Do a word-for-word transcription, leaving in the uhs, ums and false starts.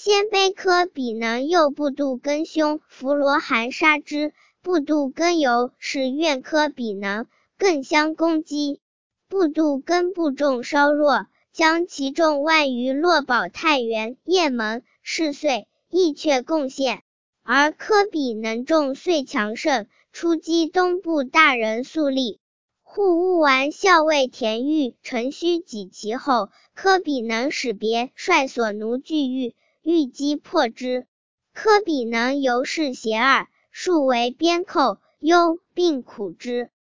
鲜卑科比能右部度根凶，弗罗韩杀之，部度根由是愿科比能，更相攻击。部度根部众稍弱，将其众万余落保太原、雁门，是遂亦却贡献。而科比能众遂强盛，出击东部大人粟利。护乌丸校尉田豫、陈须己其后，科比能使别率所奴俱狱，欲击破之。科比能由是邪二，数为边寇，忧并苦之。